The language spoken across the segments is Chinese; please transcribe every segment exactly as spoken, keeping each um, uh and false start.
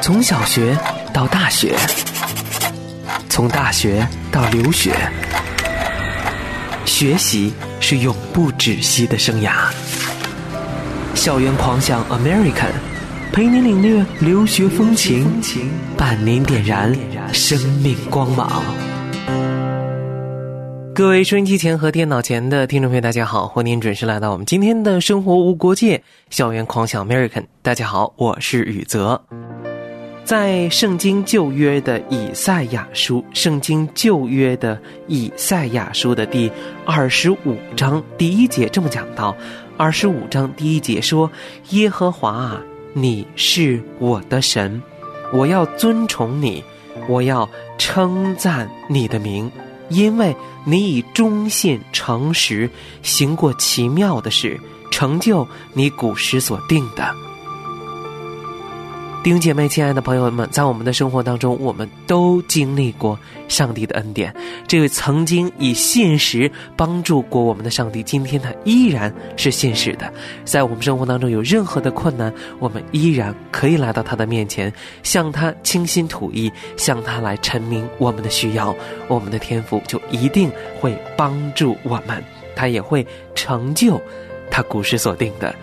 从小学到大学，从大学到留学，学习是永不止息的生涯。校园狂想 American， 陪您领略留学风情，伴您点燃生命光芒。各位收音机前和电脑前的听众朋友大家好，欢迎您准时来到我们今天的生活无国界校园狂想 American。 大家好，我是宇泽。在圣经旧约的以赛亚书圣经旧约的以赛亚书的第二十五章第一节这么讲到，二十五章第一节说，耶和华啊，你是我的神，我要尊崇你，我要称赞你的名，因为你以忠信诚实行过奇妙的事，成就你古时所定的。弟兄姐妹，亲爱的朋友们，在我们的生活当中，我们都经历过上帝的恩典。这位曾经以信实帮助过我们的上帝，今天他依然是信实的。在我们生活当中有任何的困难，我们依然可以来到他的面前，向他倾心吐意，向他来陈明我们的需要，我们的天父就一定会帮助我们，他也会成就他古时所定的。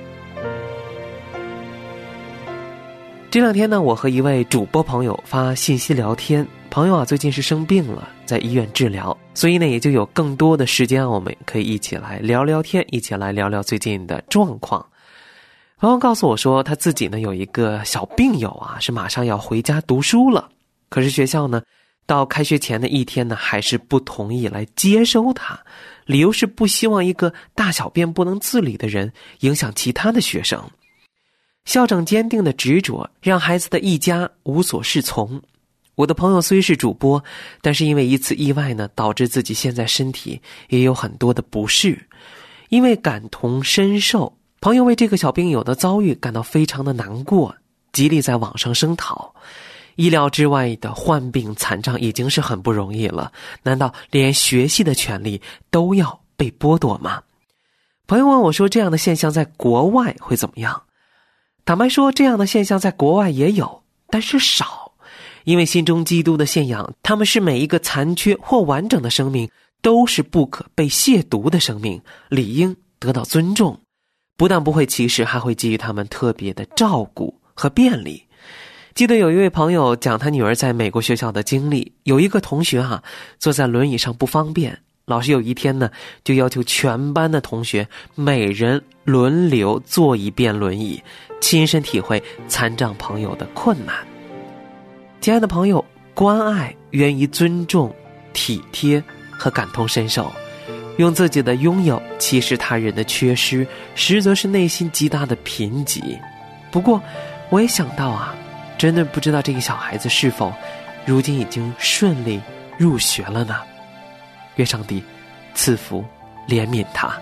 这两天呢，我和一位主播朋友发信息聊天，朋友啊最近是生病了，在医院治疗，所以呢也就有更多的时间，我们可以一起来聊聊天，一起来聊聊最近的状况。朋友告诉我说，他自己呢有一个小病友啊，是马上要回家读书了，可是学校呢到开学前的一天呢，还是不同意来接收他，理由是不希望一个大小便不能自理的人影响其他的学生。校长坚定的执着，让孩子的一家无所适从。我的朋友虽是主播，但是因为一次意外呢，导致自己现在身体也有很多的不适。因为感同身受，朋友为这个小病友的遭遇感到非常的难过，极力在网上声讨。意料之外的患病残障已经是很不容易了，难道连学习的权利都要被剥夺吗？朋友问我说，这样的现象在国外会怎么样？坦白说，这样的现象在国外也有，但是少。因为心中基督的信仰，他们是每一个残缺或完整的生命都是不可被亵渎的生命，理应得到尊重，不但不会歧视，还会给予他们特别的照顾和便利。记得有一位朋友讲他女儿在美国学校的经历，有一个同学啊坐在轮椅上不方便，老师有一天呢就要求全班的同学每人轮流坐一遍轮椅，亲身体会残障朋友的困难。亲爱的朋友，关爱源于尊重、体贴和感同身受，用自己的拥有歧视他人的缺失，实则是内心极大的贫瘠。不过我也想到啊，真的不知道这个小孩子是否如今已经顺利入学了呢？愿上帝赐福怜悯他。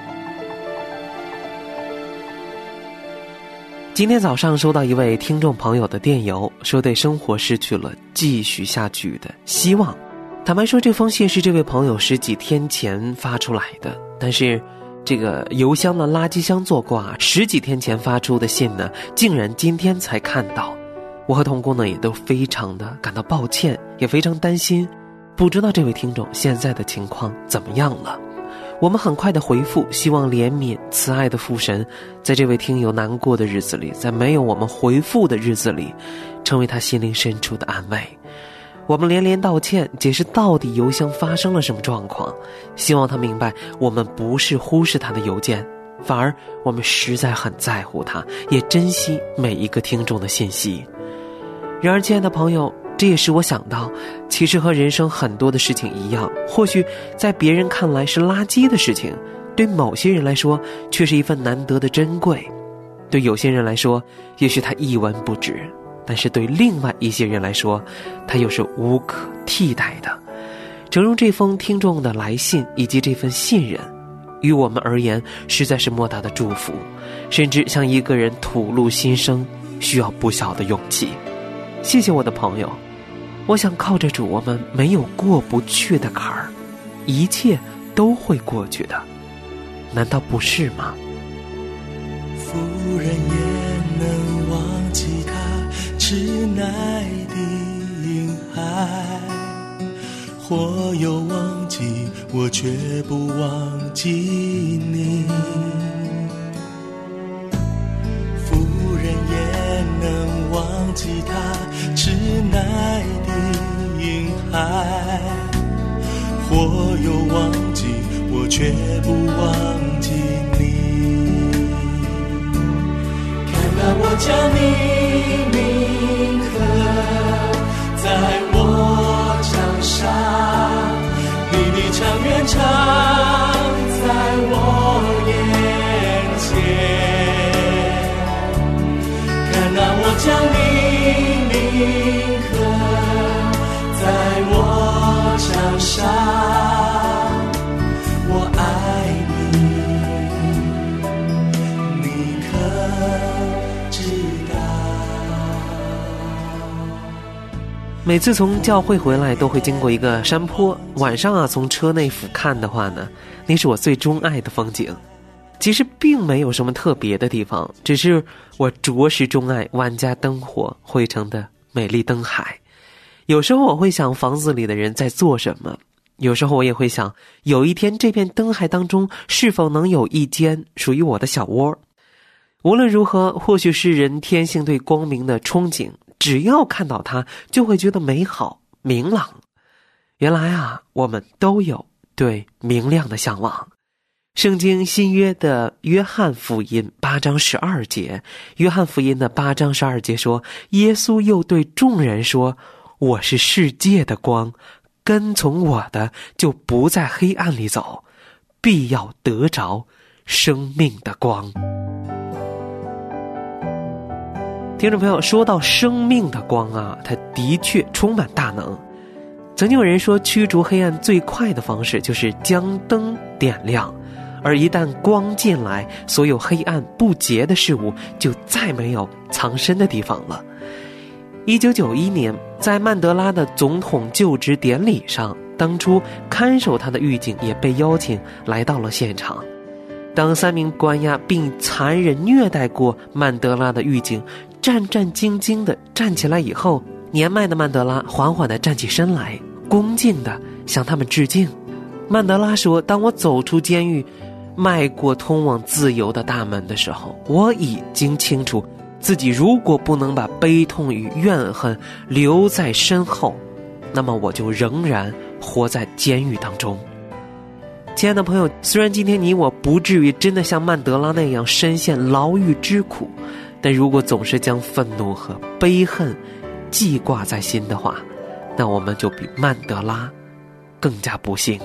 今天早上收到一位听众朋友的电邮，说对生活失去了继续下去的希望。坦白说，这封信是这位朋友十几天前发出来的，但是这个邮箱的垃圾箱做挂，十几天前发出的信呢，竟然今天才看到。我和同工呢也都非常的感到抱歉，也非常担心，不知道这位听众现在的情况怎么样了。我们很快的回复，希望怜悯慈爱的父神在这位听友难过的日子里，在没有我们回复的日子里，成为他心灵深处的安慰。我们连连道歉，解释到底邮箱发生了什么状况，希望他明白我们不是忽视他的邮件，反而我们实在很在乎他，也珍惜每一个听众的信息。然而亲爱的朋友，这也使我想到，其实和人生很多的事情一样，或许在别人看来是垃圾的事情，对某些人来说却是一份难得的珍贵。对有些人来说，也许它一文不值，但是对另外一些人来说，它又是无可替代的。正如这封听众的来信以及这份信任，于我们而言实在是莫大的祝福，甚至向一个人吐露心声需要不小的勇气。谢谢我的朋友，我想靠着主，我们没有过不去的坎儿，一切都会过去的，难道不是吗？ 夫人也能忘记他痴奈的婴孩，或有忘记我却不忘记你，妇人也能忘记他痴奈的婴孩，或有忘记我却不忘记你。看到我将你铭刻在我墙上，你的长远长在我眼前，看到我将你铭刻在我墙上，我爱你，你可知道？ 每次从教会回来都会经过一个山坡，晚上啊从车内俯瞰的话呢，那是我最钟爱的风景。其实并没有什么特别的地方，只是我着实钟爱万家灯火汇成的美丽灯海。有时候我会想房子里的人在做什么，有时候我也会想有一天这片灯海当中是否能有一间属于我的小窝。无论如何，或许是人天性对光明的憧憬，只要看到它就会觉得美好明朗。原来啊，我们都有对明亮的向往。圣经新约的约翰福音八章十二节，约翰福音的八章十二节说，耶稣又对众人说，我是世界的光，跟从我的就不在黑暗里走，必要得着生命的光。听众朋友，说到生命的光啊，它的确充满大能。曾经有人说，驱逐黑暗最快的方式就是将灯点亮，而一旦光进来，所有黑暗不洁的事物就再没有藏身的地方了。一九九一年，在曼德拉的总统就职典礼上，当初看守他的狱警也被邀请来到了现场。当三名关押并残忍虐待过曼德拉的狱警战战兢兢地站起来以后，年迈的曼德拉缓缓地站起身来，恭敬地向他们致敬。曼德拉说，当我走出监狱，迈过通往自由的大门的时候，我已经清楚自己如果不能把悲痛与怨恨留在身后，那么我就仍然活在监狱当中。亲爱的朋友，虽然今天你我不至于真的像曼德拉那样深陷牢狱之苦，但如果总是将愤怒和悲恨记挂在心的话，那我们就比曼德拉更加不幸。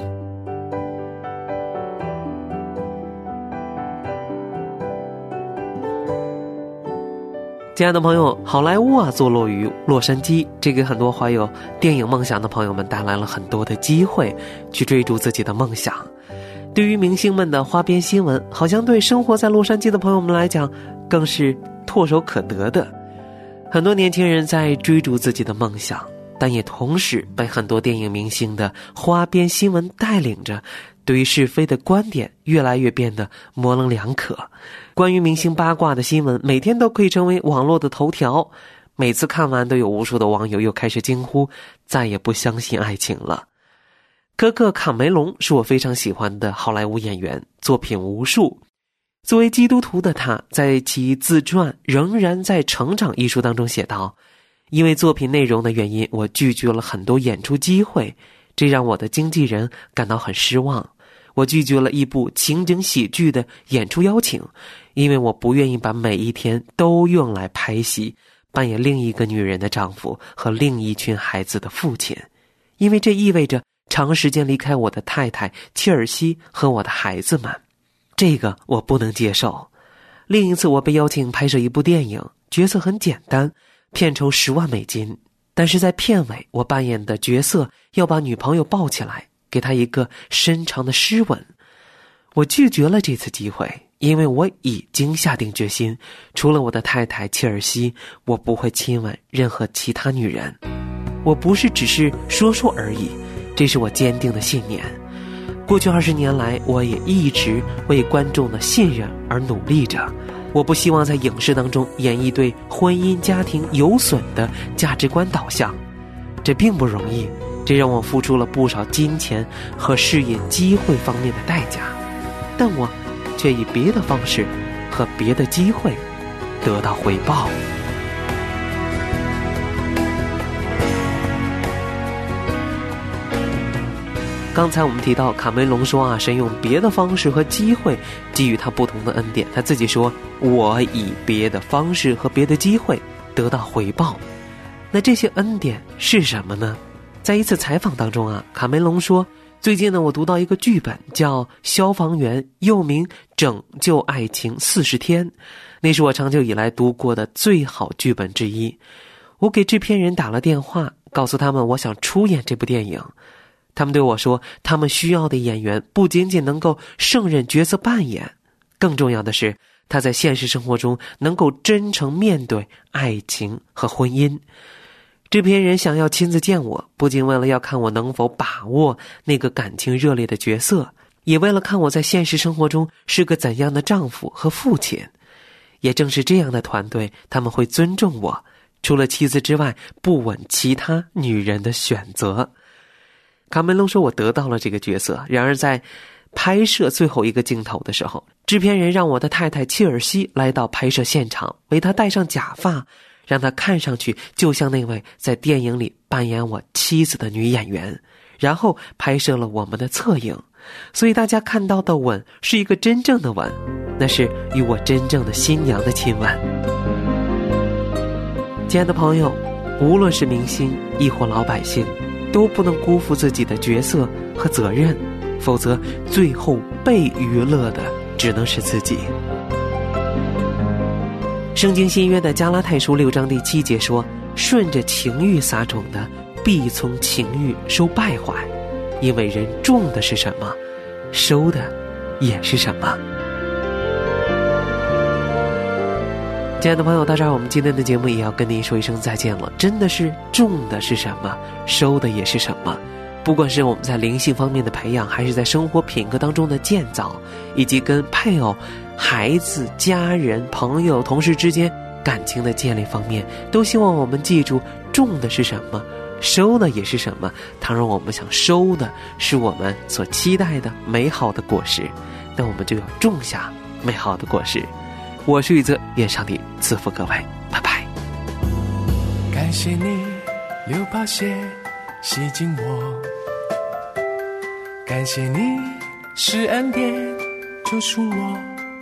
亲爱的朋友，好莱坞啊坐落于洛杉矶，这给很多怀有电影梦想的朋友们带来了很多的机会去追逐自己的梦想。对于明星们的花边新闻，好像对生活在洛杉矶的朋友们来讲更是唾手可得的。很多年轻人在追逐自己的梦想，但也同时被很多电影明星的花边新闻带领着，对于是非的观点越来越变得模棱两可。关于明星八卦的新闻每天都可以成为网络的头条，每次看完都有无数的网友又开始惊呼，再也不相信爱情了。科克·卡梅隆是我非常喜欢的好莱坞演员，作品无数。作为基督徒的他，在其自传《仍然在成长》一书当中写道，因为作品内容的原因，我拒绝了很多演出机会，这让我的经纪人感到很失望。我拒绝了一部情景喜剧的演出邀请，因为我不愿意把每一天都用来拍戏，扮演另一个女人的丈夫和另一群孩子的父亲，因为这意味着长时间离开我的太太切尔西和我的孩子们，这个我不能接受。另一次我被邀请拍摄一部电影，角色很简单，片酬十万美金，但是在片尾我扮演的角色要把女朋友抱起来，给她一个深长的湿吻。我拒绝了这次机会，因为我已经下定决心，除了我的太太切尔西，我不会亲吻任何其他女人。我不是只是说说而已，这是我坚定的信念。过去二十年来，我也一直为观众的信任而努力着。 我不希望在影视当中演绎对婚姻家庭有损的价值观导向，这并不容易，这让我付出了不少金钱和事业机会方面的代价，但我却以别的方式和别的机会得到回报。刚才我们提到卡梅隆说啊，神用别的方式和机会给予他不同的恩典，他自己说我以别的方式和别的机会得到回报。那这些恩典是什么呢？在一次采访当中啊，卡梅隆说，最近呢我读到一个剧本叫消防员，又名拯救爱情四十天，那是我长久以来读过的最好剧本之一。我给制片人打了电话，告诉他们我想出演这部电影。他们对我说，他们需要的演员不仅仅能够胜任角色扮演，更重要的是他在现实生活中能够真诚面对爱情和婚姻。制片人想要亲自见我，不仅为了要看我能否把握那个感情热烈的角色，也为了看我在现实生活中是个怎样的丈夫和父亲。也正是这样的团队，他们会尊重我，除了妻子之外不吻其他女人的选择。卡梅隆说，我得到了这个角色，然而在拍摄最后一个镜头的时候，制片人让我的太太切尔西来到拍摄现场，为她戴上假发，让她看上去就像那位在电影里扮演我妻子的女演员，然后拍摄了我们的侧影。所以大家看到的吻是一个真正的吻，那是与我真正的新娘的亲吻。亲爱的朋友，无论是明星亦或老百姓，都不能辜负自己的角色和责任，否则最后被娱乐的只能是自己。圣经新约的加拉太书六章第七节说，顺着情欲撒种的，必从情欲收败坏，因为人种的是什么，收的也是什么。亲爱的朋友，到这儿我们今天的节目也要跟您说一声再见了。真的是种的是什么，收的也是什么。不管是我们在灵性方面的培养，还是在生活品格当中的建造，以及跟配偶、孩子、家人、朋友、同事之间感情的建立方面，都希望我们记住，种的是什么，收的也是什么。倘若我们想收的是我们所期待的美好的果实，那我们就要种下美好的果实。我是宇泽，愿上帝赐福各位，拜拜。 感谢你流宝血洗净我，感谢你施恩典救赎我，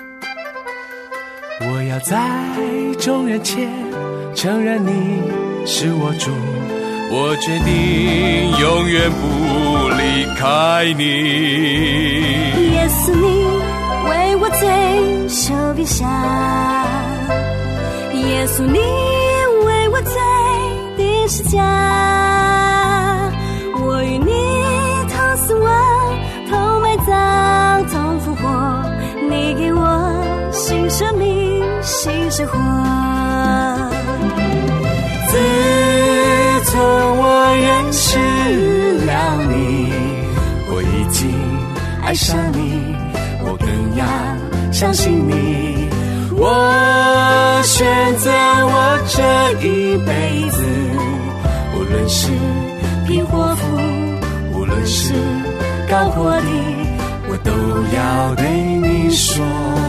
我要在众人前承认你是我主，我决定永远不离开你。 耶稣，你为我罪受鞭下，耶稣，你为我罪钉十架，我与你同死亡，同埋葬，同复活，你给我新生命，新生活。 自从我认识了你，我已经爱上你，我更要相信你，我选择我这一辈子，无论是贫或富，无论是高或低，我都要对你说。